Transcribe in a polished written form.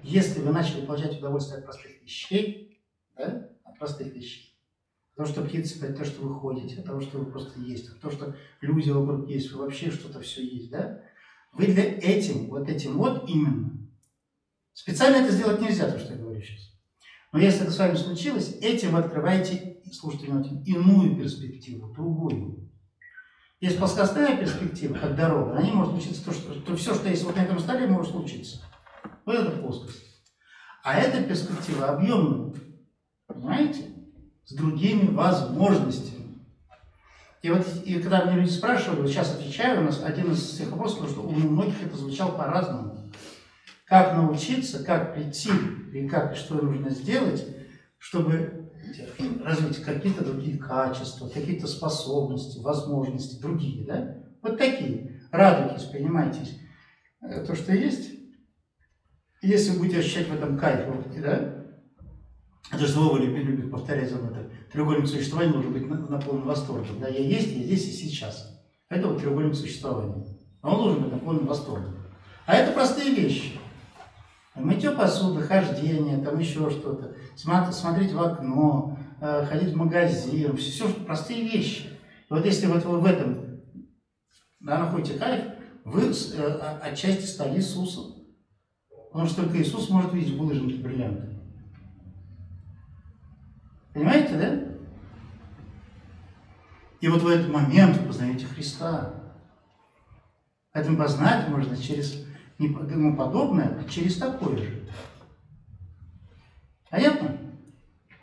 если вы начали получать удовольствие от простых вещей, да, от простых вещей, от того, что птицы, от того, что вы ходите, от того, что вы просто есть, от того, что люди вокруг есть, вы вообще что-то все есть, да, вы для этим вот именно, специально это сделать нельзя, то, что я говорю сейчас. Но если это с вами случилось, этим вы открываете, слушайте внимательно, иную перспективу, другую. Есть плоскостная перспектива, как дорога, на ней может случиться то все, что есть вот на этом столе, может случиться. Вот это плоскость. А эта перспектива объемная, понимаете, с другими возможностями. И когда мне люди спрашивали, вот сейчас отвечаю, у нас один из тех вопросов, потому что у многих это звучало по-разному. Как научиться, как прийти, и как, и что нужно сделать, чтобы развить какие-то другие качества, какие-то способности, возможности, другие, да? Вот такие. Радуйтесь, принимайтесь то, что есть. Если вы будете ощущать в этом кайф, да? Это же Вова любит повторять об этом. Треугольник существования должен быть наполнен восторгом. Да? Я есть, я здесь и сейчас. Это вот треугольник существования. А он должен быть наполнен восторгом. А это простые вещи. Мытье посуды, хождение, там еще что-то, смотреть в окно, ходить в магазин, все простые вещи. И вот если вот вы в этом, да, находите кайф, вы отчасти стали Иисусом. Потому что только Иисус может видеть булыжники бриллианты. Понимаете, да? И вот в этот момент вы познаете Христа. Поэтому познать можно через ему подобное, а через такое же.